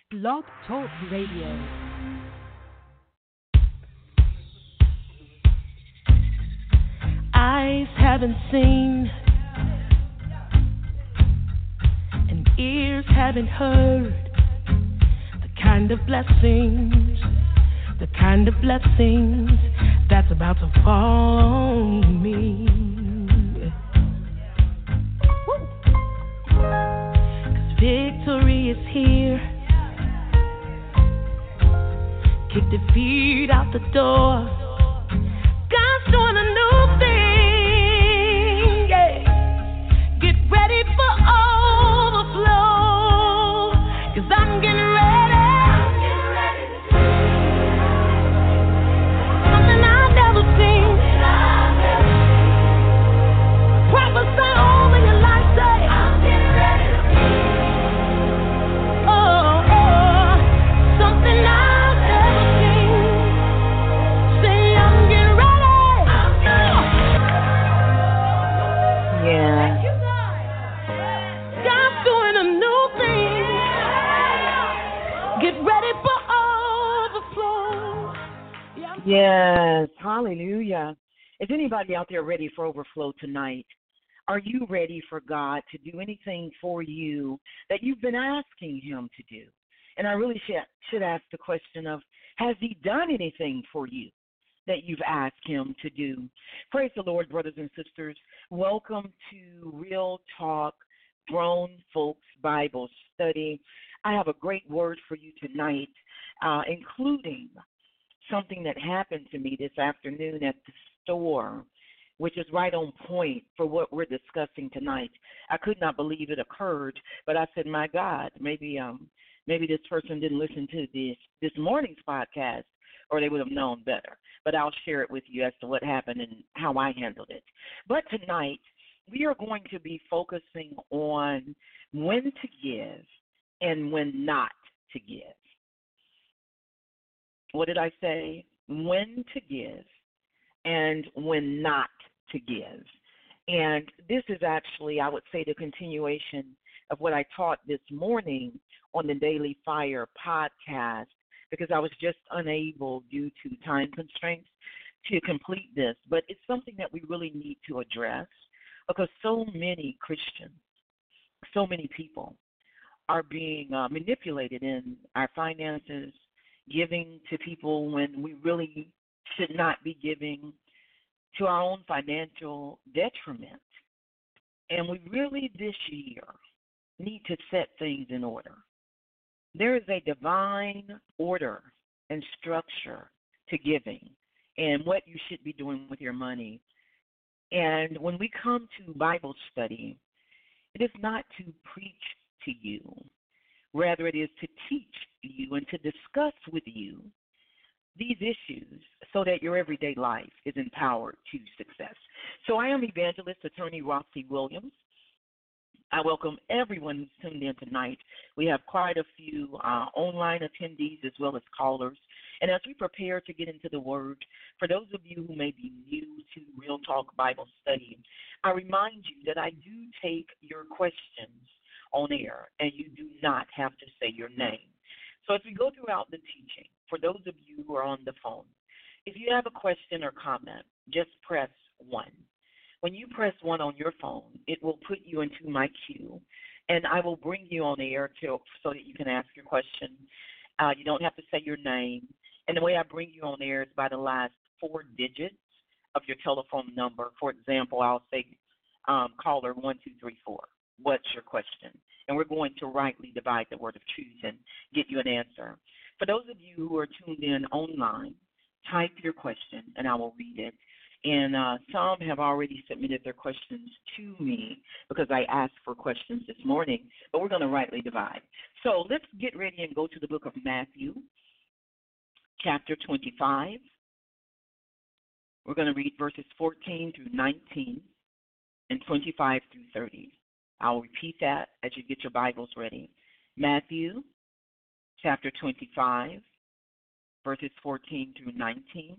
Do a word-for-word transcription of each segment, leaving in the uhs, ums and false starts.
Blog Talk Radio. Eyes haven't seen, and ears haven't heard the kind of blessings, the kind of blessings that's about to fall on me. 'Cause victory is here. Kick defeat out the door. God's doing a new thing, yeah. Get ready for overflow, 'cause I'm getting ready. I'm getting ready. Something I've never seen. Prophesy over your life, say, I'm getting ready. Oh, oh, something I've never seen. Say, I'm getting ready. Yeah. God's doing a new thing. Get ready for overflow. Yeah. Yes. Hallelujah. Is anybody out there ready for overflow tonight? Are you ready for God to do anything for you that you've been asking Him to do? And I really should, should ask the question of, has He done anything for you that you've asked Him to do? Praise the Lord, brothers and sisters. Welcome to Real Talk Grown Folks Bible Study. I have a great word for you tonight, uh, including something that happened to me this afternoon at the store, which is right on point for what we're discussing tonight. I could not believe it occurred, but I said, my God, maybe um maybe this person didn't listen to this this morning's podcast, or they would have known better. But I'll share it with you as to what happened and how I handled it. But tonight, we are going to be focusing on when to give and when not to give. What did I say? When to give and when not to give. And this is actually, I would say, the continuation of what I taught this morning on the Daily Fire podcast, because I was just unable, due to time constraints, to complete this. But it's something that we really need to address, because so many Christians, so many people are being uh, manipulated in our finances, giving to people when we really should not be giving, to our own financial detriment. And we really this year need to set things in order. There is a divine order and structure to giving and what you should be doing with your money. And when we come to Bible study, it is not to preach to you. Rather, it is to teach you and to discuss with you these issues so that your everyday life is empowered to success. So I am Evangelist Attorney Rossi Williams. I welcome everyone who's tuned in tonight. We have quite a few uh, online attendees as well as callers. And as we prepare to get into the Word, for those of you who may be new to Real Talk Bible Study, I remind you that I do take your questions on air, and you do not have to say your name. So as we go throughout the teaching, for those of you who are on the phone, if you have a question or comment, just press one. When you press one on your phone, it will put you into my queue, and I will bring you on the air to, so that you can ask your question. Uh, you don't have to say your name. And the way I bring you on the air is by the last four digits of your telephone number. For example, I'll say um, caller one two three four. What's your question? And we're going to rightly divide the word of truth and get you an answer. For those of you who are tuned in online, type your question, and I will read it. And uh, some have already submitted their questions to me because I asked for questions this morning, but we're going to rightly divide. So let's get ready and go to the book of Matthew, chapter twenty-five. We're going to read verses fourteen through nineteen and twenty-five through thirty. I'll repeat that as you get your Bibles ready. Matthew, chapter twenty-five, verses fourteen through nineteen,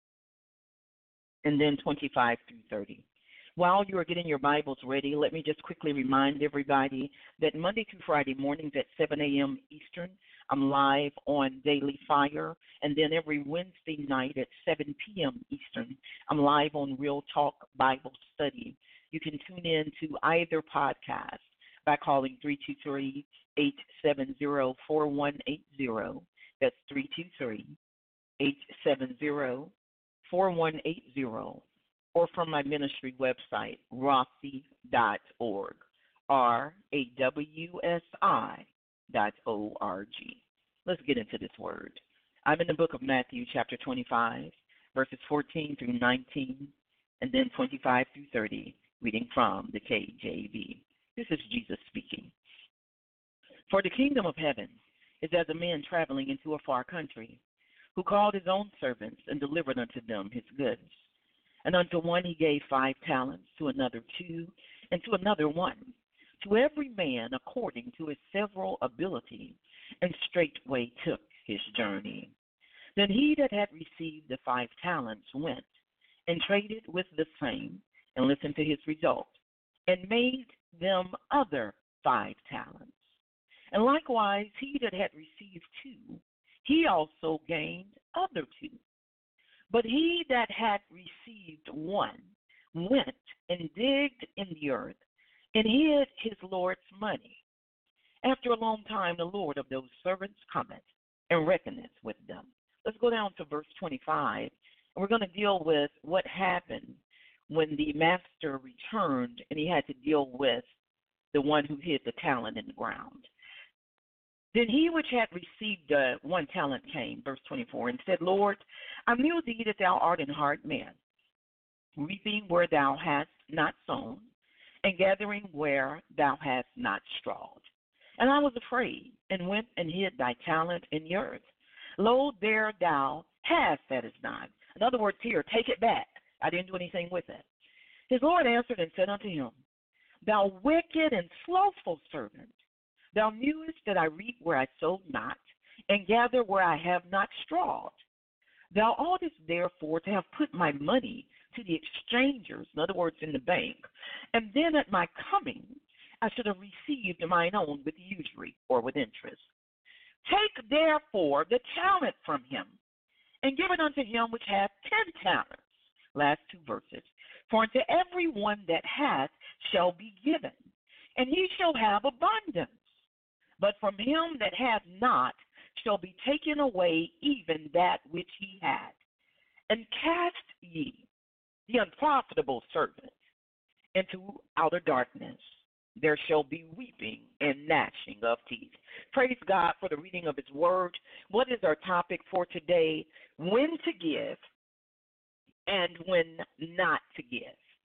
and then twenty-five through thirty. While you are getting your Bibles ready, let me just quickly remind everybody that Monday through Friday mornings at seven a.m. Eastern, I'm live on Daily Fire, and then every Wednesday night at seven p.m. Eastern, I'm live on Real Talk Bible Study. You can tune in to either podcast by calling three two three, eight seven zero, four one eight zero. That's three two three, eight seven zero, four one eight zero, or from my ministry website, rawsi dot org, R A W S I dot O R G. Let's get into this word. I'm in the book of Matthew, chapter twenty-five, verses fourteen through nineteen, and then twenty-five through thirty, reading from the K J V. This is Jesus speaking. For the kingdom of heaven is as a man traveling into a far country, who called his own servants and delivered unto them his goods. And unto one he gave five talents, to another two, and to another one, to every man according to his several ability, and straightway took his journey. Then he that had received the five talents went and traded with the same, and listened to his result, and made them other five talents. And likewise he that had received two, he also gained other two. But he that had received one went and digged in the earth, and hid his Lord's money. After a long time, the Lord of those servants cometh and reckoneth with them. Let's go down to verse twenty-five, and we're going to deal with what happened when the master returned and he had to deal with the one who hid the talent in the ground. Then he which had received the one talent came, verse twenty-four, and said, Lord, I knew thee that thou art an hard man, reaping where thou hast not sown, and gathering where thou hast not strawed. And I was afraid, and went and hid thy talent in the earth. Lo, there thou hast that is thine. In other words, here, take it back. I didn't do anything with it. His Lord answered and said unto him, Thou wicked and slothful servant, thou knewest that I reap where I sowed not, and gather where I have not strawed. Thou oughtest therefore to have put my money to the exchangers, in other words, in the bank, and then at my coming I should have received mine own with usury or with interest. Take therefore the talent from him, and give it unto him which hath ten talents. Last two verses. For unto every one that hath shall be given, and he shall have abundance. But from him that hath not shall be taken away even that which he had. And cast ye the unprofitable servant into outer darkness. There shall be weeping and gnashing of teeth. Praise God for the reading of his word. What is our topic for today? When to give and when not to give.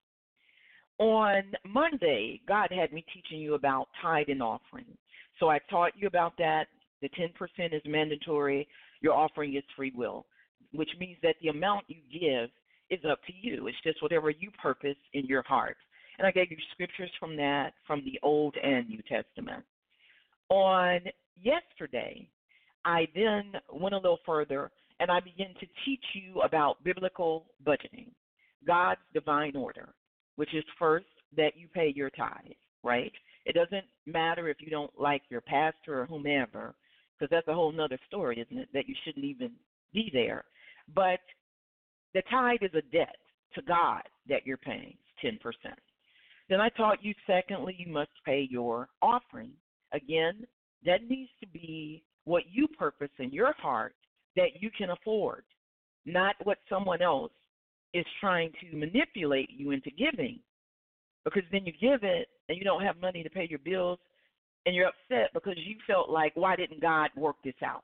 On Monday, God had me teaching you about tithe and offering. So I taught you about that. The ten percent is mandatory. Your offering is free will, which means that the amount you give is up to you. It's just whatever you purpose in your heart. And I gave you scriptures from that, from the Old and New Testament. On yesterday, I then went a little further, and I began to teach you about biblical budgeting, God's divine order, which is first that you pay your tithe, right? It doesn't matter if you don't like your pastor or whomever, because that's a whole nother story, isn't it, that you shouldn't even be there. But the tithe is a debt to God that you're paying, ten percent. Then I taught you, secondly, you must pay your offering. Again, that needs to be what you purpose in your heart that you can afford, not what someone else is trying to manipulate you into giving. Because then you give it and you don't have money to pay your bills, and you're upset because you felt like, why didn't God work this out?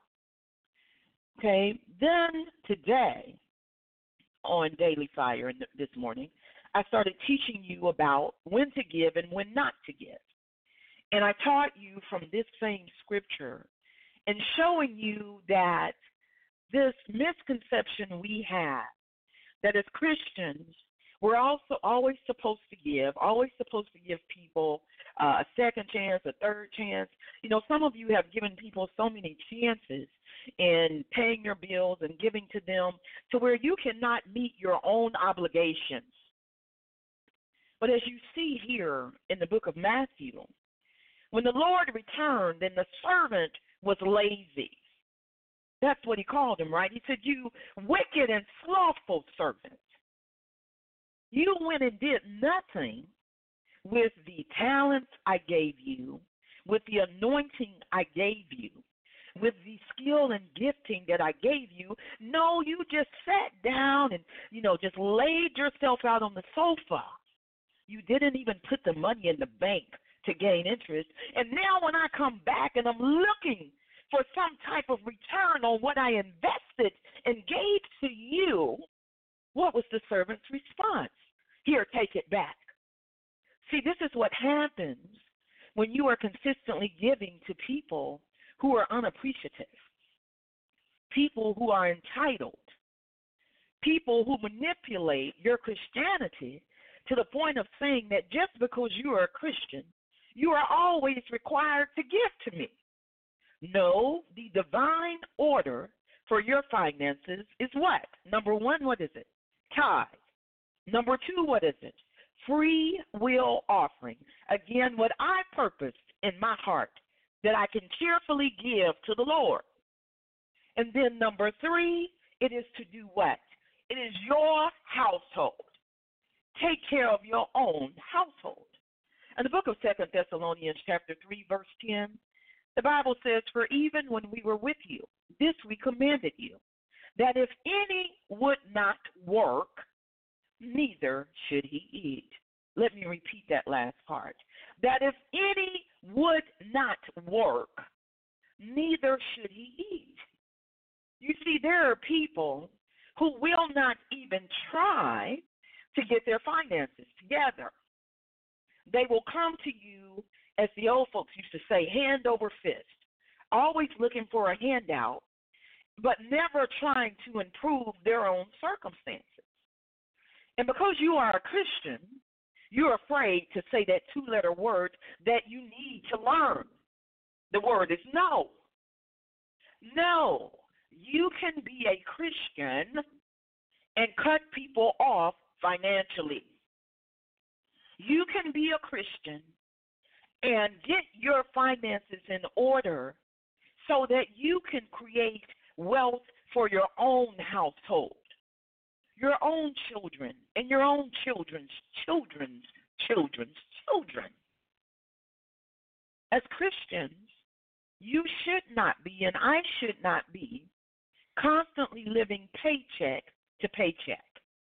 Okay, then today on Daily Fire this morning, I started teaching you about when to give and when not to give. And I taught you from this same scripture and showing you that this misconception we have that as Christians, we're also always supposed to give, always supposed to give people uh, a second chance, a third chance. You know, some of you have given people so many chances in paying your bills and giving to them to where you cannot meet your own obligations. But as you see here in the book of Matthew, when the Lord returned, then the servant was lazy. That's what he called them, right? He said, you wicked and slothful servant. You went and did nothing with the talents I gave you, with the anointing I gave you, with the skill and gifting that I gave you. No, you just sat down and, you know, just laid yourself out on the sofa. You didn't even put the money in the bank to gain interest. And now when I come back and I'm looking for some type of return on what I invested and gave to you, what was the servant's response? Here, take it back. See, this is what happens when you are consistently giving to people who are unappreciative, people who are entitled, people who manipulate your Christianity to the point of saying that just because you are a Christian, you are always required to give to me. No, the divine order for your finances is what? Number one, what is it? Tithe. Number two, what is it? Free will offering. Again, what I purposed in my heart that I can cheerfully give to the Lord. And then number three, it is to do what? It is your household. Take care of your own household. In the book of Second Thessalonians chapter three, verse ten, the Bible says, for even when we were with you, this we commanded you, that if any would not work, neither should he eat. Let me repeat that last part. That if any would not work, neither should he eat. You see, there are people who will not even try to get their finances together. They will come to you, as the old folks used to say, hand over fist, always looking for a handout, but never trying to improve their own circumstances. And because you are a Christian, you're afraid to say that two-letter word that you need to learn. The word is no. No, you can be a Christian and cut people off financially. You can be a Christian and get your finances in order so that you can create wealth for your own household, your own children, and your own children's children's children's children. As Christians, you should not be, and I should not be, constantly living paycheck to paycheck.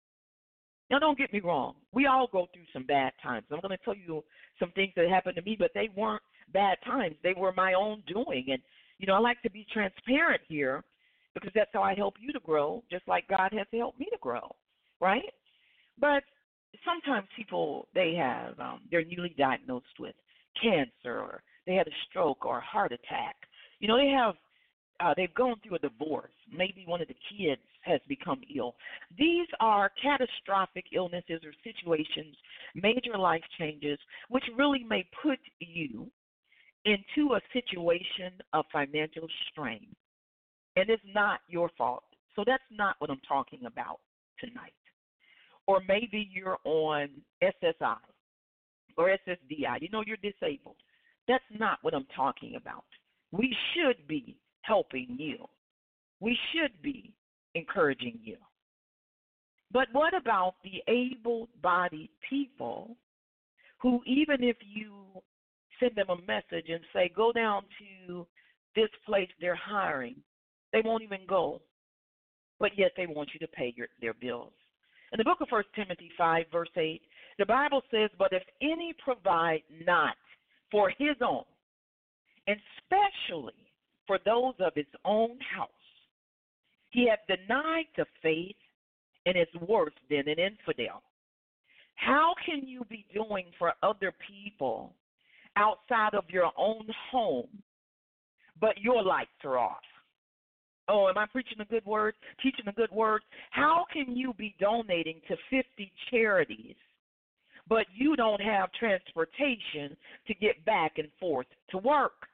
Now, don't get me wrong. We all go through some bad times. I'm going to tell you some things that happened to me, but they weren't bad times. They were my own doing. And, you know, I like to be transparent here because that's how I help you to grow, just like God has helped me to grow, right? But sometimes people, they have, um, they're newly diagnosed with cancer, or they had a stroke or a heart attack. You know, they have, uh, they've gone through a divorce. Maybe one of the kids has become ill. These are catastrophic illnesses or situations, major life changes, which really may put you into a situation of financial strain. And it's not your fault. So that's not what I'm talking about tonight. Or maybe you're on S S I or S S D I. You know, you're disabled. That's not what I'm talking about. We should be helping you. We should be encouraging you. But what about the able-bodied people who, even if you send them a message and say, go down to this place they're hiring, they won't even go, but yet they want you to pay your, their bills. In the book of First Timothy five, verse eight, the Bible says, but if any provide not for his own, and especially for those of his own house, he hath denied the faith and is worse than an infidel. How can you be doing for other people outside of your own home, but your lights are off? Oh, am I preaching a good word, teaching a good word? How can you be donating to fifty charities, but you don't have transportation to get back and forth to work?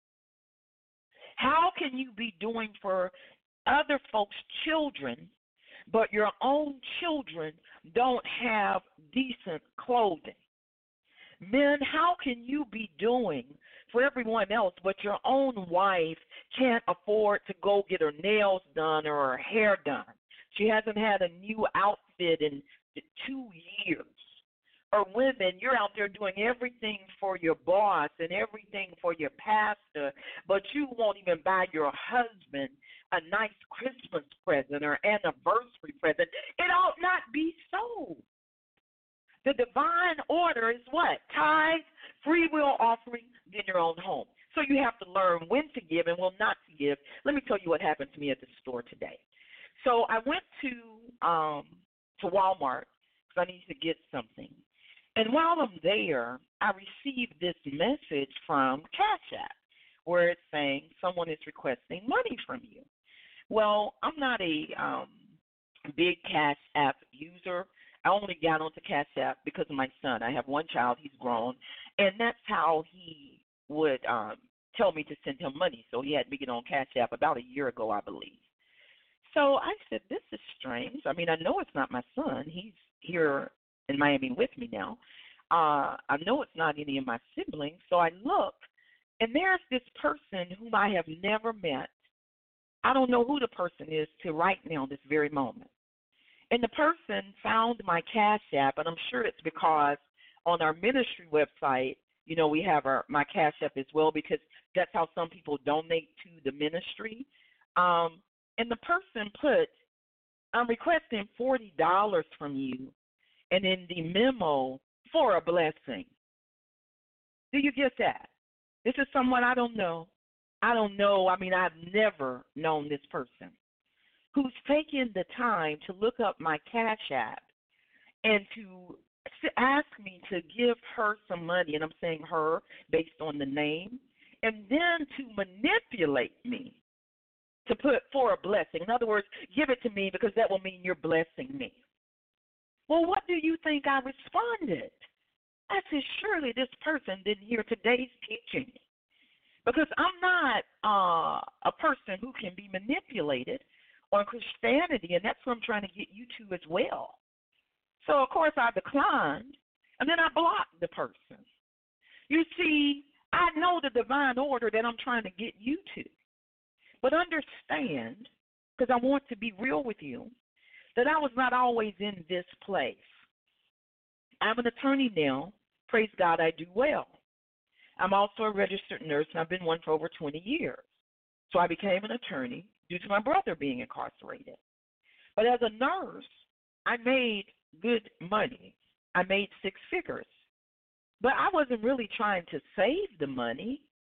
How can you be doing for other folks' children, but your own children don't have decent clothing? Men, how can you be doing for everyone else, but your own wife can't afford to go get her nails done or her hair done? She hasn't had a new outfit in two years. Or women, you're out there doing everything for your boss and everything for your pastor, but you won't even buy your husband a nice Christmas present or anniversary present. It ought not be so. The divine order is what? Tithe, free will offering, then your own home. So you have to learn when to give and when not to give. Let me tell you what happened to me at the store today. So I went to um, to Walmart because I needed to get something. And while I'm there, I received this message from Cash App where it's saying someone is requesting money from you. Well, I'm not a um, big Cash App user. I only got onto Cash App because of my son. I have one child. He's grown. And that's how he would um, tell me to send him money. So he had me get on Cash App about a year ago, I believe. So I said, this is strange. I mean, I know it's not my son. He's here in Miami with me now. Uh, I know it's not any of my siblings. So I look, and there's this person whom I have never met. I don't know who the person is to right now, this very moment. And the person found my Cash App, and I'm sure it's because on our ministry website, you know, we have our my Cash App as well because that's how some people donate to the ministry. Um, and the person put, I'm requesting forty dollars from you, and in the memo, for a blessing. Do you get that? This is someone I don't know. I don't know. I mean, I've never known this person who's taken the time to look up my Cash App and to ask me to give her some money, and I'm saying her based on the name, and then to manipulate me to put for a blessing. In other words, give it to me because that will mean you're blessing me. Well, what do you think I responded? I said, surely this person didn't hear today's teaching because I'm not uh, a person who can be manipulated on Christianity, and that's what I'm trying to get you to as well. So, of course, I declined, and then I blocked the person. You see, I know the divine order that I'm trying to get you to. But understand, because I want to be real with you, that I was not always in this place. I'm an attorney now. Praise God, I do well. I'm also a registered nurse, and I've been one for over twenty years. So I became an attorney due to my brother being incarcerated. But as a nurse, I made good money. I made six figures. But I wasn't really trying to save the money.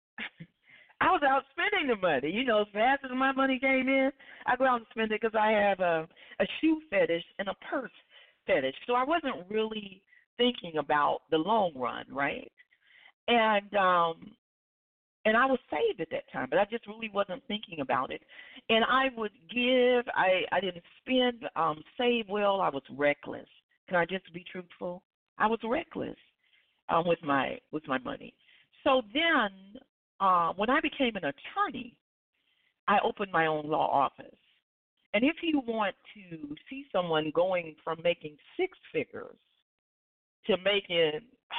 I was out spending the money. You know, as fast as my money came in, I go out and spend it because I have a, a shoe fetish and a purse fetish. So I wasn't really thinking about the long run, right? And um, and I was saved at that time, but I just really wasn't thinking about it. And I would give. I, I didn't spend, um, save well. I was reckless. Can I just be truthful? I was reckless um, with my with my money. So then uh, when I became an attorney, I opened my own law office. And if you want to see someone going from making six figures to making,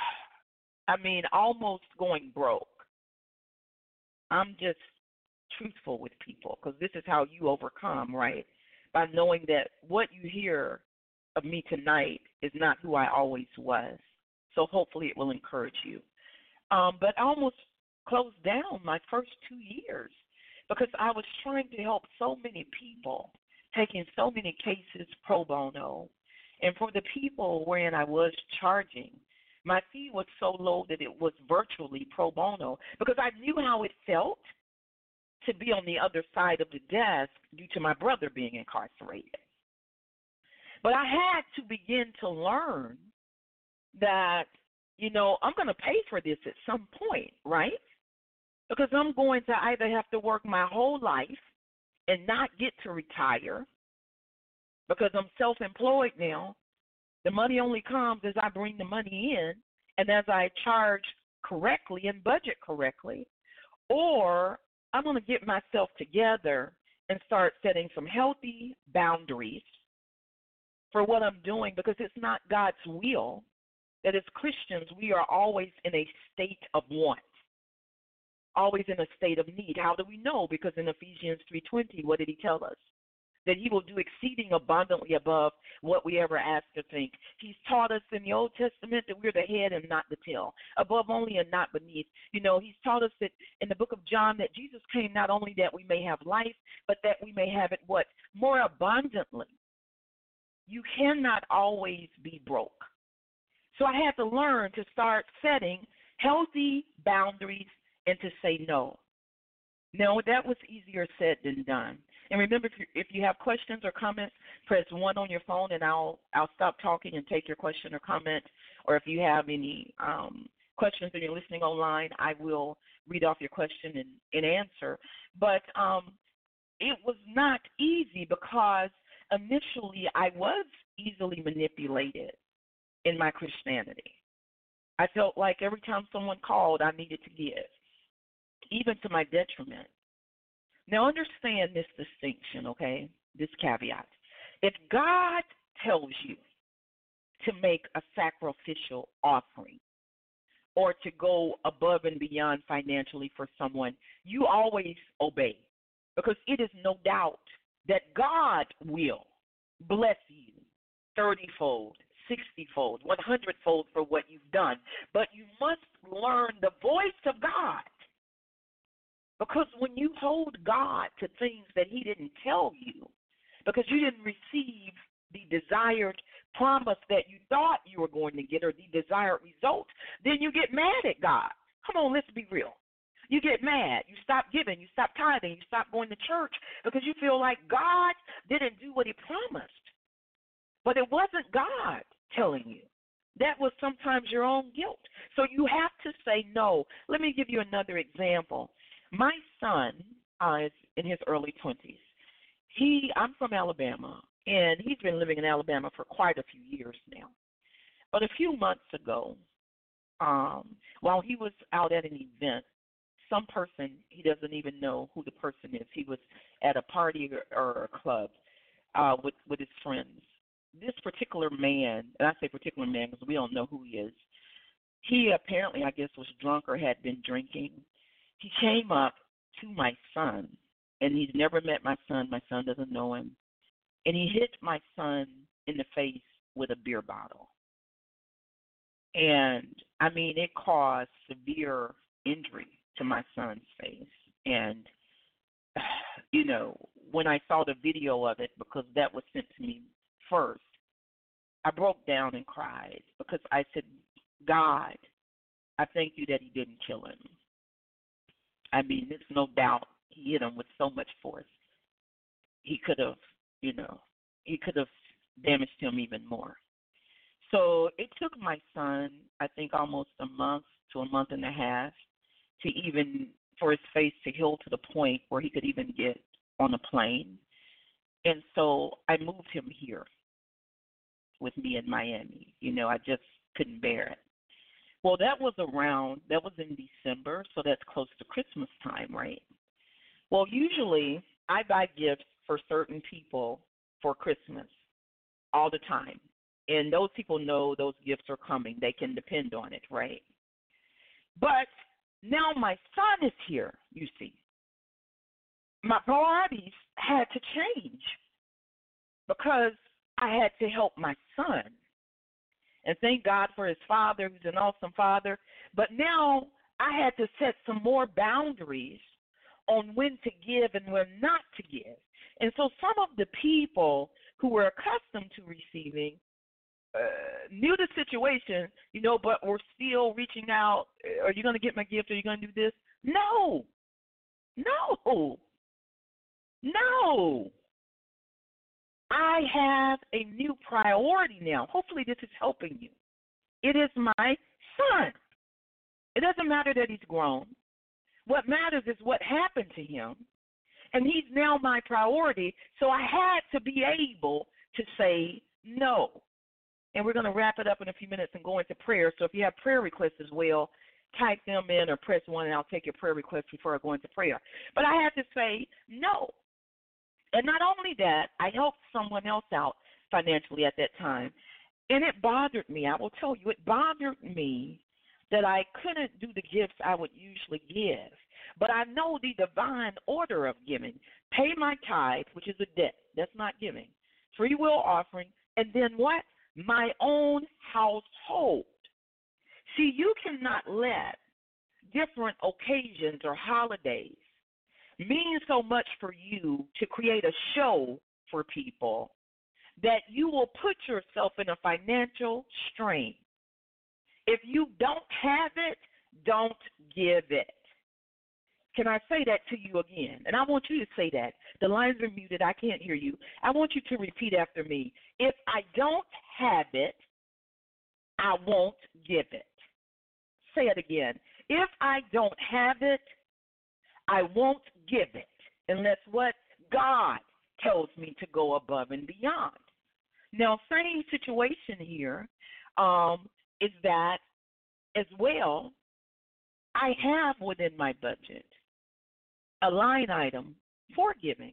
I mean, almost going broke, I'm just truthful with people because this is how you overcome, right? By knowing that what you hear of me tonight is not who I always was. So hopefully it will encourage you. Um, but I almost closed down my first two years because I was trying to help so many people, taking so many cases pro bono. And for the people wherein I was charging, my fee was so low that it was virtually pro bono because I knew how it felt to be on the other side of the desk due to my brother being incarcerated. But I had to begin to learn that, you know, I'm going to pay for this at some point, right? Because I'm going to either have to work my whole life and not get to retire because I'm self-employed now. The money only comes as I bring the money in and as I charge correctly and budget correctly, or I'm going to get myself together and start setting some healthy boundaries for what I'm doing because it's not God's will that as Christians, we are always in a state of want, always in a state of need. How do we know? Because in Ephesians three twenty, what did he tell us? That he will do exceeding abundantly above what we ever ask or think. He's taught us in the Old Testament that we're the head and not the tail, above only and not beneath. You know, he's taught us that in the book of John that Jesus came not only that we may have life, but that we may have it what? More abundantly. You cannot always be broke. So I had to learn to start setting healthy boundaries and to say no. No, that was easier said than done. And remember, if you, if you have questions or comments, press one on your phone, and I'll I'll stop talking and take your question or comment. Or if you have any um, questions and you're listening online, I will read off your question and, and answer. But um, it was not easy because initially I was easily manipulated in my Christianity. I felt like every time someone called, I needed to give, even to my detriment. Now, understand this distinction, okay, this caveat. If God tells you to make a sacrificial offering or to go above and beyond financially for someone, you always obey, because it is no doubt that God will bless you thirty-fold, sixty-fold, one hundred-fold for what you've done. But you must learn the voice of God. Because when you hold God to things that he didn't tell you, because you didn't receive the desired promise that you thought you were going to get or the desired result, then you get mad at God. Come on, let's be real. You get mad. You stop giving. You stop tithing. You stop going to church because you feel like God didn't do what he promised. But it wasn't God telling you. That was sometimes your own guilt. So you have to say no. Let me give you another example. My son uh, is in his early twenties. He, I'm from Alabama, and he's been living in Alabama for quite a few years now. But a few months ago, um, while he was out at an event, some person, he doesn't even know who the person is. He was at a party or, or a club uh, with, with his friends. This particular man, and I say particular man because we don't know who he is, he apparently, I guess, was drunk or had been drinking. He came up to my son, and he's never met my son. My son doesn't know him. And he hit my son in the face with a beer bottle. And, I mean, it caused severe injury to my son's face. And, you know, when I saw the video of it, because that was sent to me first, I broke down and cried because I said, God, I thank you that he didn't kill him. I mean, there's no doubt he hit him with so much force. He could have, you know, he could have damaged him even more. So it took my son, I think, almost a month to a month and a half to even, for his face to heal to the point where he could even get on a plane. And so I moved him here with me in Miami. You know, I just couldn't bear it. Well, that was around, that was in December, so that's close to Christmas time, right? Well, usually I buy gifts for certain people for Christmas all the time. And those people know those gifts are coming. They can depend on it, right? But now my son is here, you see. My priorities had to change because I had to help my son. And thank God for his father, who's an awesome father. But now I had to set some more boundaries on when to give and when not to give. And so some of the people who were accustomed to receiving uh, knew the situation, you know, but were still reaching out. Are you going to get my gift? Are you going to do this? No. No. No. I have a new priority now. Hopefully this is helping you. It is my son. It doesn't matter that he's grown. What matters is what happened to him, and he's now my priority, so I had to be able to say no. And we're going to wrap it up in a few minutes and go into prayer. So if you have prayer requests as well, type them in or press one, and I'll take your prayer requests before I go into prayer. But I had to say no. And not only that, I helped someone else out financially at that time. And it bothered me. I will tell you, it bothered me that I couldn't do the gifts I would usually give. But I know the divine order of giving. Pay my tithe, which is a debt. That's not giving. Free will offering. And then what? My own household. See, you cannot let different occasions or holidays mean so much for you to create a show for people that you will put yourself in a financial strain. If you don't have it, don't give it. Can I say that to you again? And I want you to say that. The lines are muted. I can't hear you. I want you to repeat after me. If I don't have it, I won't give it. Say it again. If I don't have it, I won't give it unless what God tells me to go above and beyond. Now, same situation here um, is that as well, I have within my budget a line item for giving.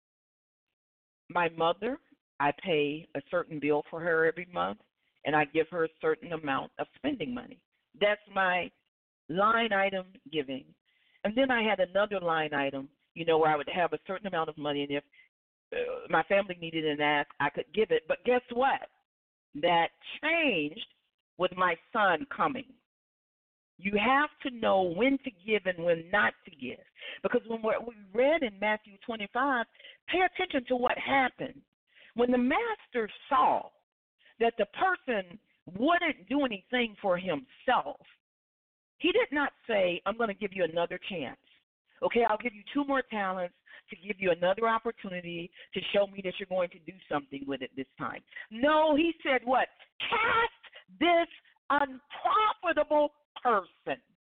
My mother, I pay a certain bill for her every month, and I give her a certain amount of spending money. That's my line item giving. And then I had another line item, you know, where I would have a certain amount of money, and if uh, my family needed an ask, I could give it. But guess what? That changed with my son coming. You have to know when to give and when not to give. Because when we're, we read in Matthew twenty-five, pay attention to what happened. When the master saw that the person wouldn't do anything for himself, he did not say, I'm going to give you another chance. Okay, I'll give you two more talents to give you another opportunity to show me that you're going to do something with it this time. No, he said what? Cast this unprofitable person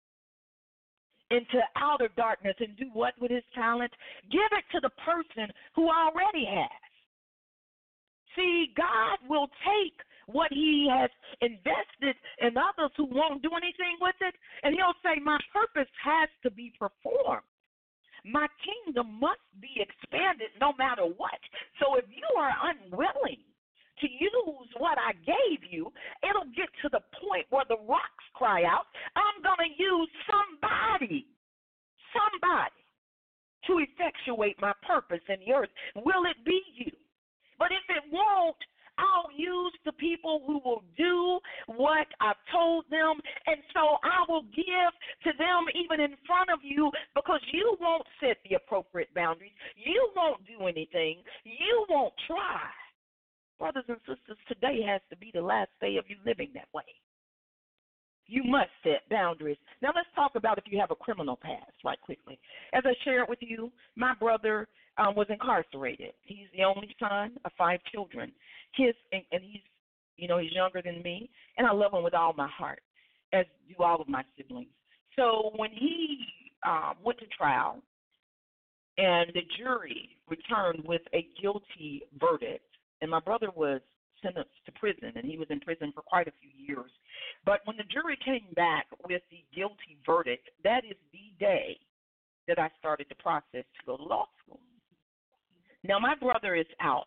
into outer darkness and do what with his talent? Give it to the person who already has. See, God will take what he has invested in others who won't do anything with it, and he'll say, my purpose has to be performed. My kingdom must be expanded no matter what. So if you are unwilling to use what I gave you, it'll get to the point where the rocks cry out, I'm going to use somebody, somebody to effectuate my purpose in the earth. Will it be you? But if it won't, I'll use the people who will do what I've told them, and so I will give to them even in front of you because you won't set the appropriate boundaries. You won't do anything. You won't try. Brothers and sisters, today has to be the last day of you living that way. You must set boundaries. Now let's talk about if you have a criminal past right quickly. As I shared with you, my brother um, was incarcerated. He's the only son of five children. His, and, and he's, you know, he's younger than me, and I love him with all my heart, as do all of my siblings. So when he um, went to trial and the jury returned with a guilty verdict, and my brother was sentenced to prison, and he was in prison for quite a few years. But when the jury came back with the guilty verdict, that is the day that I started the process to go to law school. Now, my brother is out,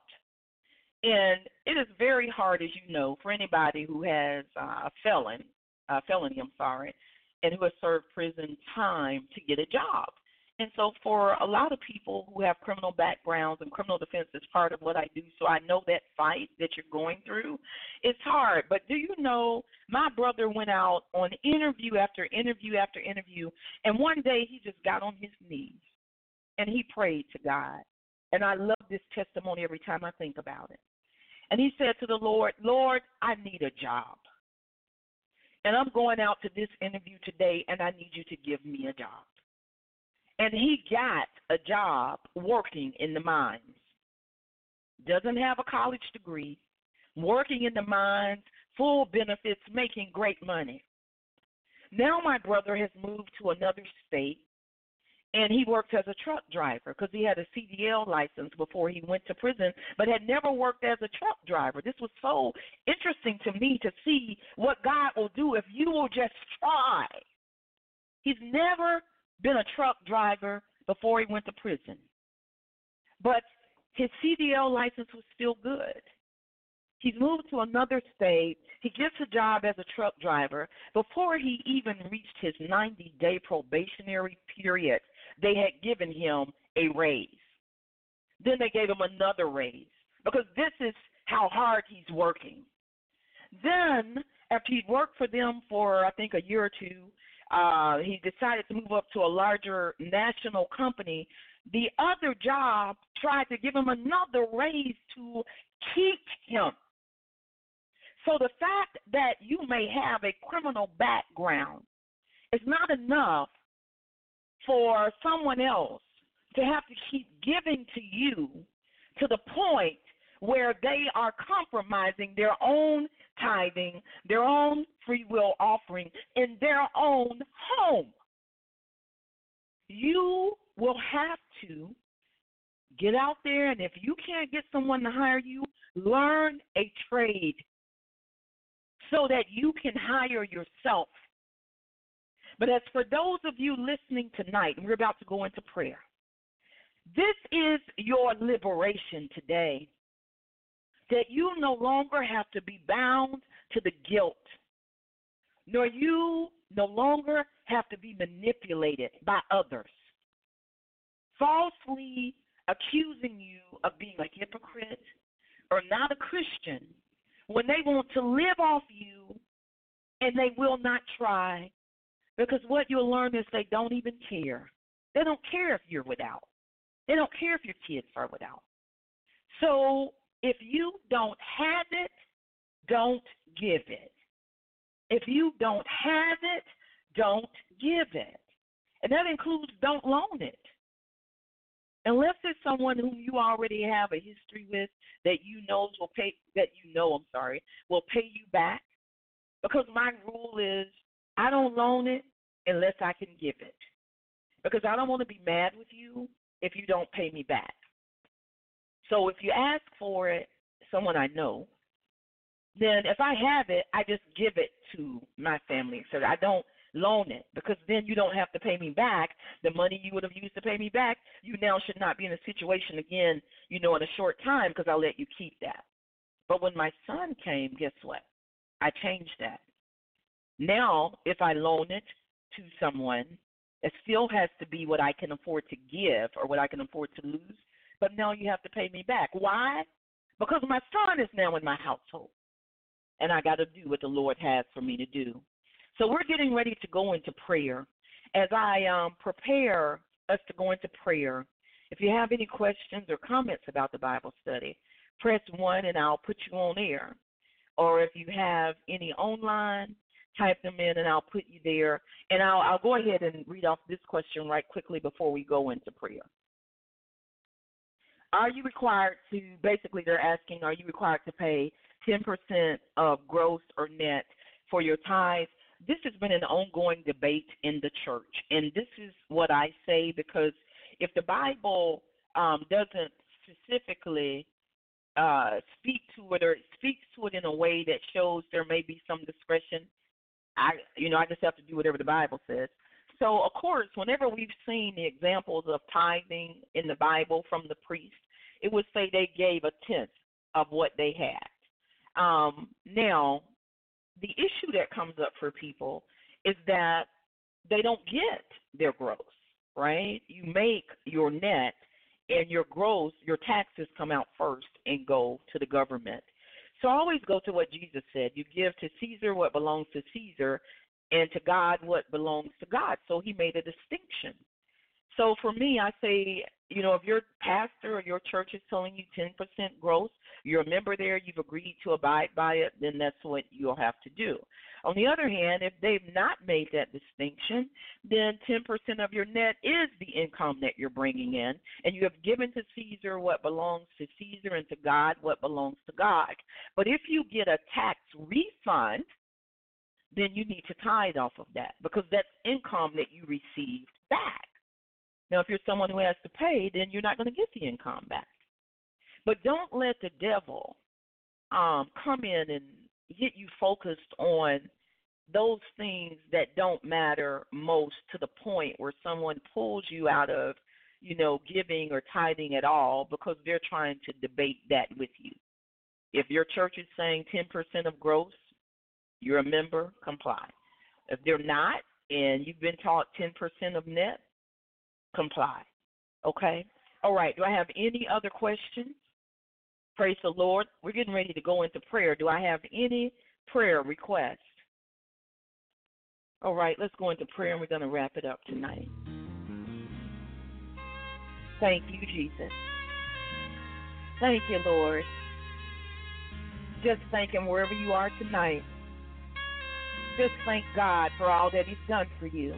and it is very hard, as you know, for anybody who has uh, a felon, uh, felony, I'm sorry, and who has served prison time to get a job. And so for a lot of people who have criminal backgrounds, and criminal defense is part of what I do, so I know that fight that you're going through. It's hard. But do you know, my brother went out on interview after interview after interview, and one day he just got on his knees, and he prayed to God. And I love this testimony every time I think about it. And he said to the Lord, Lord, I need a job. And I'm going out to this interview today, and I need you to give me a job. And he got a job working in the mines. Doesn't have a college degree, working in the mines, full benefits, making great money. Now my brother has moved to another state, and he works as a truck driver because he had a C D L license before he went to prison, but had never worked as a truck driver. This was so interesting to me to see what God will do if you will just try. He's never been a truck driver before he went to prison. But his C D L license was still good. He's moved to another state. He gets a job as a truck driver. Before he even reached his ninety-day probationary period, they had given him a raise. Then they gave him another raise because this is how hard he's working. Then, after he'd worked for them for, I think, a year or two, uh, he decided to move up to a larger national company. The other job tried to give him another raise to keep him. So the fact that you may have a criminal background is not enough for someone else to have to keep giving to you to the point where they are compromising their own tithing, their own free will offering in their own home. You will have to get out there, and if you can't get someone to hire you, learn a trade so that you can hire yourself. But as for those of you listening tonight, and we're about to go into prayer, this is your liberation today, that you no longer have to be bound to the guilt, nor you no longer have to be manipulated by others, falsely accusing you of being a hypocrite or not a Christian when they want to live off you and they will not try, because what you'll learn is they don't even care. They don't care if you're without. They don't care if your kids are without. So if you don't have it, don't give it. If you don't have it, don't give it. And that includes don't loan it. Unless it's someone whom you already have a history with that you know will pay that you know, I'm sorry, will pay you back. Because my rule is I don't loan it unless I can give it. Because I don't want to be mad with you if you don't pay me back. So if you ask for it, someone I know, then if I have it, I just give it to my family. So I don't loan it, because then you don't have to pay me back. The money you would have used to pay me back, you now should not be in a situation again, you know, in a short time, because I'll let you keep that. But when my son came, guess what? I changed that. Now, if I loan it to someone, it still has to be what I can afford to give or what I can afford to lose. But now you have to pay me back. Why? Because my son is now in my household, and I got to do what the Lord has for me to do. So we're getting ready to go into prayer. As I um, prepare us to go into prayer, if you have any questions or comments about the Bible study, press one and I'll put you on air. Or if you have any online, type them in and I'll put you there. And I'll, I'll go ahead and read off this question right quickly before we go into prayer. Are you required to, basically they're asking, are you required to pay ten percent of gross or net for your tithes? This has been an ongoing debate in the church, and this is what I say, because if the Bible um, doesn't specifically uh, speak to it, or it speaks to it in a way that shows there may be some discretion, I, you know, I just have to do whatever the Bible says. So, of course, whenever we've seen the examples of tithing in the Bible from the priest, it would say they gave a tenth of what they had. Um, now, the issue that comes up for people is that they don't get their gross, right? You make your net, and your gross, your taxes come out first and go to the government. So I always go to what Jesus said. You give to Caesar what belongs to Caesar, and to God what belongs to God. So he made a distinction. So for me, I say, you know, if your pastor or your church is telling you ten percent gross, you're a member there, you've agreed to abide by it, then that's what you'll have to do. On the other hand, if they've not made that distinction, then ten percent of your net is the income that you're bringing in, and you have given to Caesar what belongs to Caesar and to God what belongs to God. But if you get a tax refund, then you need to tithe off of that, because that's income that you received back. Now, if you're someone who has to pay, then you're not going to get the income back. But don't let the devil um, come in and get you focused on those things that don't matter most, to the point where someone pulls you out of, you know, giving or tithing at all, because they're trying to debate that with you. If your church is saying ten percent of gross, you're a member, comply. If they're not, and you've been taught ten percent of net, comply. Okay? All right. Do I have any other questions? Praise the Lord. We're getting ready to go into prayer. Do I have any prayer requests? All right. Let's go into prayer, and we're going to wrap it up tonight. Thank you, Jesus. Thank you, Lord. Just thank Him wherever you are tonight. Just thank God for all that He's done for you.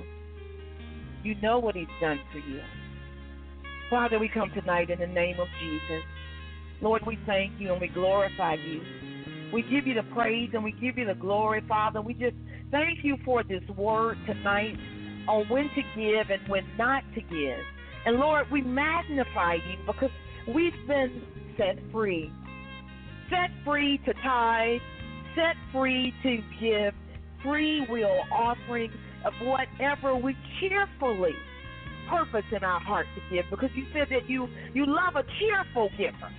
You know what He's done for you. Father, we come tonight in the name of Jesus. Lord, we thank you and we glorify you. We give you the praise and we give you the glory, Father. We just thank you for this word tonight on when to give and when not to give. And Lord, we magnify you because we've been set free. Set free to tithe, set free to give free will offerings of whatever we cheerfully purpose in our heart to give, because you said that you, you love a cheerful giver.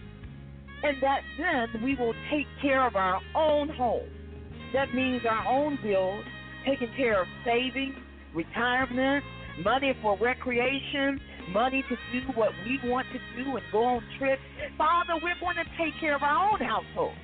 And that then we will take care of our own home. That means our own bills, taking care of savings, retirement, money for recreation, money to do what we want to do and go on trips. Father, we're going to take care of our own household.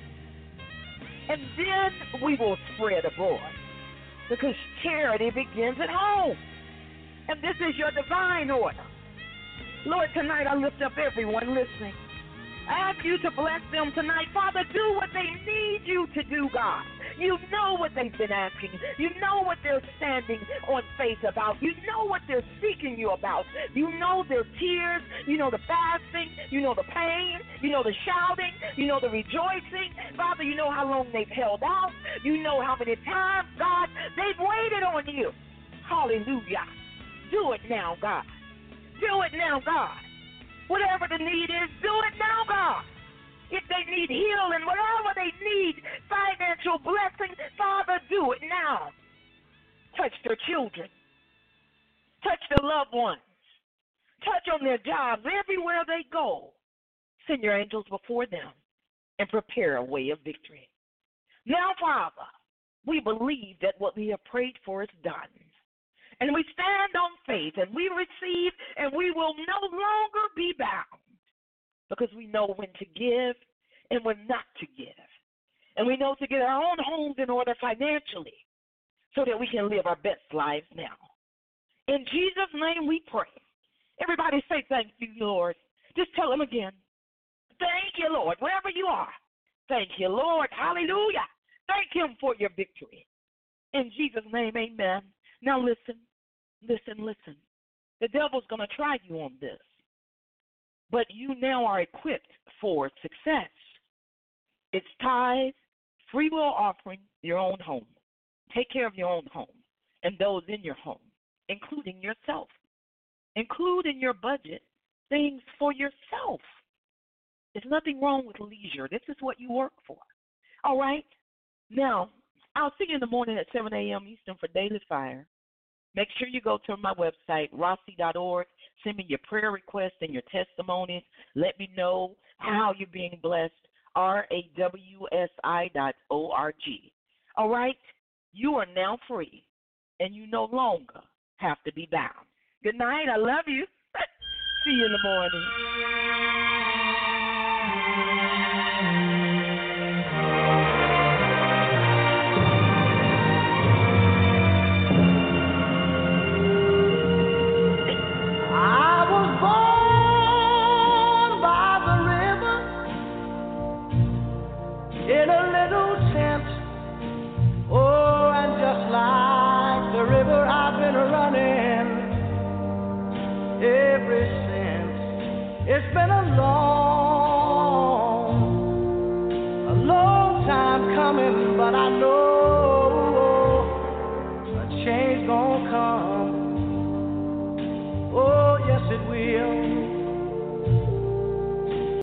And then we will spread abroad, because charity begins at home. And this is your divine order. Lord, tonight I lift up everyone listening. I ask you to bless them tonight. Father, do what they need you to do, God. You know what they've been asking. You know what they're standing on faith about. You know what they're seeking you about. You know their tears. You know the fasting. You know the pain. You know the shouting. You know the rejoicing. Father, you know how long they've held out. You know how many times, God, they've waited on you. Hallelujah. Do it now, God. Do it now, God. Whatever the need is, do it now, God. If they need healing, whatever they need, financial blessing, Father, do it now. Touch their children. Touch their loved ones. Touch on their jobs, everywhere they go. Send your angels before them and prepare a way of victory. Now, Father, we believe that what we have prayed for is done. And we stand on faith, and we receive, and we will no longer be bound, because we know when to give and when not to give. And we know to get our own homes in order financially so that we can live our best lives now. In Jesus' name we pray. Everybody say thank you, Lord. Just tell them again. Thank you, Lord, wherever you are. Thank you, Lord. Hallelujah. Thank Him for your victory. In Jesus' name, amen. Now listen. Listen, listen. The devil's going to try you on this. But you now are equipped for success. It's tithe, free will offering, your own home. Take care of your own home and those in your home, including yourself. Include in your budget things for yourself. There's nothing wrong with leisure. This is what you work for. All right? Now, I'll see you in the morning at seven a.m. Eastern for Daily Fire. Make sure you go to my website, rossi dot org. Send me your prayer requests and your testimonies. Let me know how you're being blessed, R A W S I dot O R G. All right? You are now free, and you no longer have to be bound. Good night. I love you. See you in the morning. Ever since, it's been a long, a long time coming, but I know